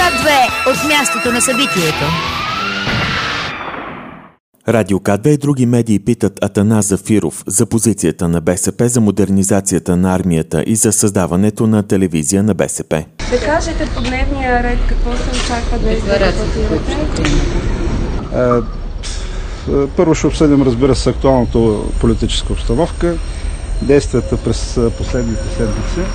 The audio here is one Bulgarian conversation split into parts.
К2 от мястото на събитието. Радио К2 и други медии питат Атанас Зафиров за позицията на БСП за модернизацията на армията и за създаването на телевизия на БСП. Да кажете по дневния ред какво се очаква днес да дебатирате? Първо ще обсъдим, разбира се, актуалната политическа обстановка, действията през последните седмици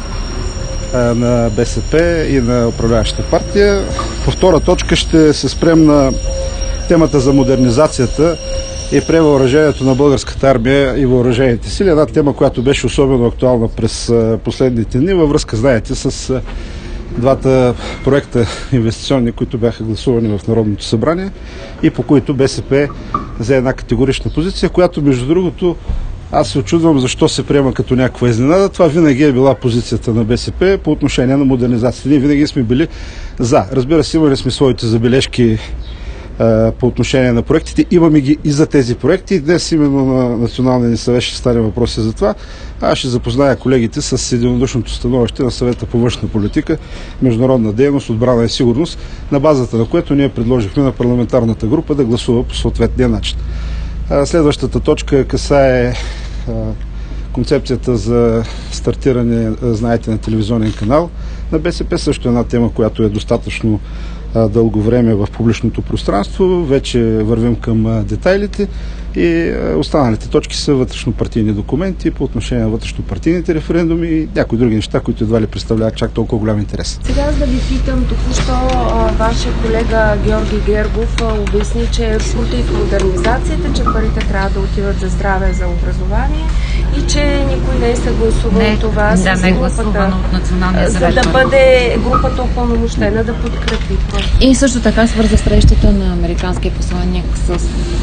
на БСП и на управляващата партия. По втора точка ще се спрем на темата за модернизацията и превъоръжението на българската армия и въоръжените сили. Една тема, която беше особено актуална през последните дни във връзка, знаете, с двата проекта инвестиционни, които бяха гласувани в Народното събрание и по които БСП взе една категорична позиция, която, между другото, аз се очудвам защо се приема като някаква изненада. Това винаги е била позицията на БСП по отношение на модернизацията. Ние винаги сме били за. Разбира се, имали сме своите забележки по отношение на проектите. Имаме ги и за тези проекти. Днес именно на Националния ни съвет ще стане въпроси за това. Аз ще запозная колегите с единодушното становище на Съвета по външна политика, международна дейност, отбрана и сигурност, на базата на което ние предложихме на парламентарната група да гласува по съответния начин. Следващата точка касае концепцията за стартиране, знаете, на телевизионен канал на БСП. Също една тема, която е достатъчно дълго време в публичното пространство. Вече вървим към детайлите и останалите точки са вътрешнопартийни документи по отношение на вътрешнопартийните референдуми и някои други неща, които едва ли представляват чак толкова голям интерес. Сега да ви питам, току-що вашия колега Георги Гергов обясни, че е против модернизацията, че парите трябва да отиват за здраве, за образование и че никой не е съгласувал това с не е гласувано от Националния съвет. За да бъде групата упълномощена да подкрепи. И също така свърза срещата на американския посланник с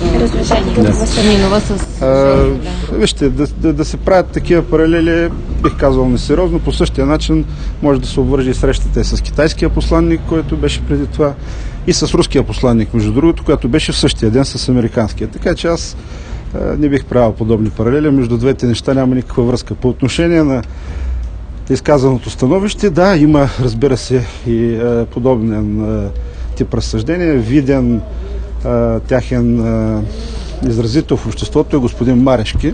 Минова Вижте, да се правят такива паралели, бих казал несериозно. По същия начин може да се обвържи и срещата с китайския посланник, който беше преди това, и с руския посланник, между другото, който беше в същия ден с американския. Така че аз не бих правил подобни паралели. Между двете неща няма никаква връзка. По отношение на изказаното становище, да, има, разбира се, и подобен тип разсъждение. Виден тяхен изразител в обществото е господин Марешки.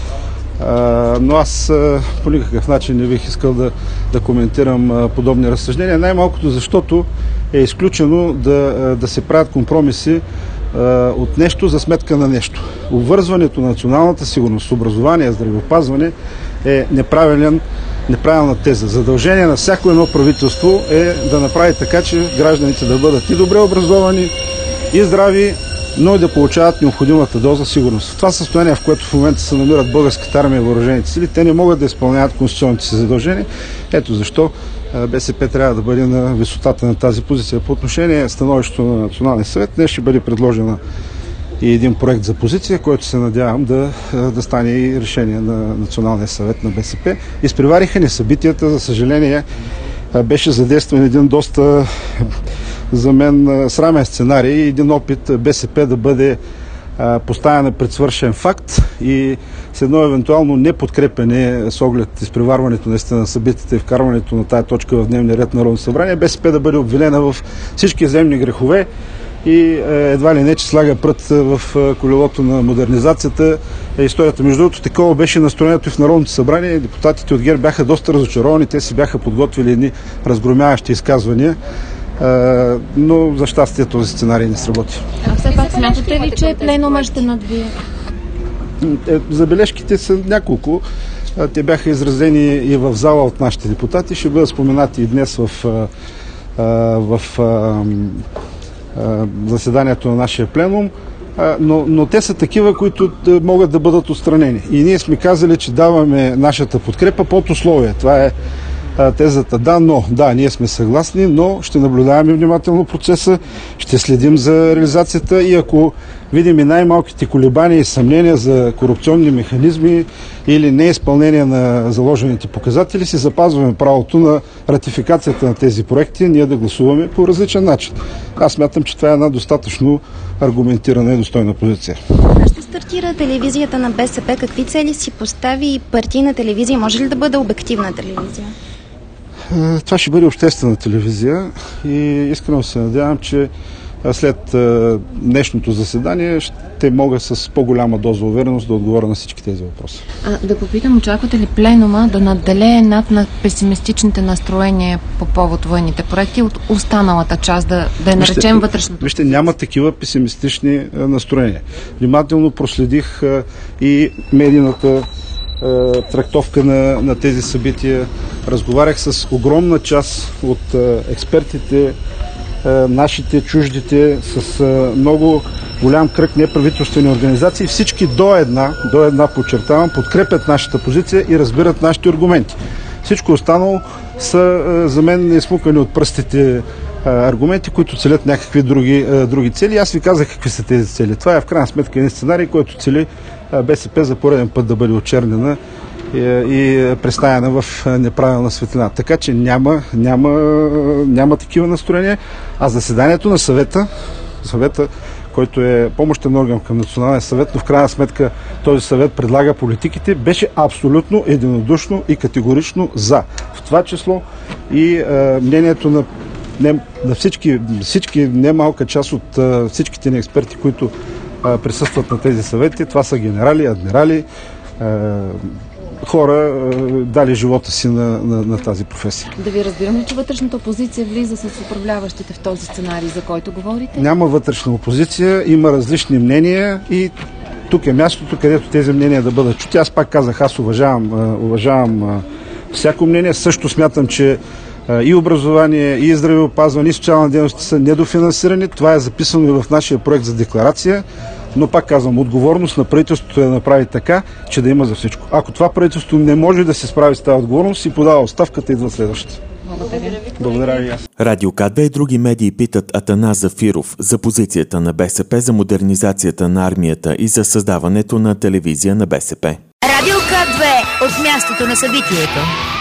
Но аз по никакъв начин не бих искал да коментирам подобни разсъждения. Най-малкото защото е изключено да се правят компромиси от нещо за сметка на нещо. Обвързването на националната сигурност, образование, здравеопазване е неправилна теза. Задължение на всяко едно правителство е да направи така, че гражданите да бъдат и добре образовани, и здрави, но и да получават необходимата доза сигурност. В това състояние, в което в момента се намират българската армия и въоръжените сили, те не могат да изпълняват конституционните си задължения. Ето защо БСП трябва да бъде на висотата на тази позиция. По отношение становището на Националния съвет, днес ще бъде предложена и един проект за позиция, който се надявам да стане и решение на Националния съвет на БСП. Изпревариха ни събитията, за съжаление беше задействан един доста за мен срамен сценарий, един опит БСП да бъде поставена пред свършен факт и с едно евентуално неподкрепене с оглед изпреварването на събитията и вкарването на тая точка в дневния ред на Народното събрание, БСП да бъде обвинена в всички земни грехове и едва ли не, че слага прът в колелото на модернизацията. Историята, между другото, такова беше настроението и в Народното събрание. Депутатите от ГЕРБ бяха доста разочаровани, те си бяха подготвили едни разгромяващи изказвания, но за щастие този сценарий не сработи. А все пак смятате ли, че пленума ще надвие? Забележките са няколко. Те бяха изразени и в зала от нашите депутати. Ще бъдат споменати и днес в заседанието на нашия пленум, но те са такива, които могат да бъдат отстранени. И ние сме казали, че даваме нашата подкрепа под условие. Това е тезата. Да, ние сме съгласни, но ще наблюдаваме внимателно процеса, ще следим за реализацията и ако видим и най-малките колебания и съмнения за корупционни механизми или неизпълнение на заложените показатели, си запазваме правото на ратификацията на тези проекти, ние да гласуваме по различен начин. Аз смятам, че това е една достатъчно аргументирана и достойна позиция. Ще стартира телевизията на БСП. Какви цели си постави партийна телевизия? Може ли да бъде обективна телевизия? Това ще бъде обществена телевизия и искрено се надявам, че след днешното заседание ще мога с по-голяма доза увереност да отговоря на всички тези въпроси. Да попитам, очаквате ли пленума да надделее над песимистичните настроения по повод военните проекти от останалата част, да я наречем вътрешното? Вижте, няма такива песимистични настроения. Внимателно проследих и медийната трактовка на тези събития. Разговарях с огромна част от експертите, нашите, чуждите, с много голям кръг неправителствени организации. Всички до една, подчертавам, подкрепят нашата позиция и разбират нашите аргументи. Всичко останало са за мен изсмукани от пръстите аргументи, които целят някакви други цели. Аз ви казах какви са тези цели. Това е в крайна сметка един сценарий, който цели БСП за пореден път да бъде очернена и представена в неправилна светлина. Така че няма такива настроения. А заседанието на съвета, който е помощен орган към Националния съвет, но в крайна сметка този съвет предлага политиките, беше абсолютно единодушно и категорично за. В това число и мнението на всички немалка част от всичките ни експерти, които присъстват на тези съвети. Това са генерали, адмирали, хора, дали живота си на тази професия. Да ви разбирам ли, че вътрешната опозиция влиза с управляващите в този сценарий, за който говорите? Няма вътрешна опозиция, има различни мнения и тук е мястото, където тези мнения да бъдат чути. Аз пак казах, аз уважавам всяко мнение. Също смятам, че и образование, и здравеопазване, и социална дейност са недофинансирани. Това е записано и в нашия проект за декларация. Но пак казвам, отговорност на правителството е да направи така, че да има за всичко. Ако това правителство не може да се справи с тази отговорност и подава оставката, идва следващата. Благодаря ви. Радио К2 и други медии питат Атанас Зафиров за позицията на БСП за модернизацията на армията и за създаването на телевизия на БСП. Радио К2 от мястото на събитието.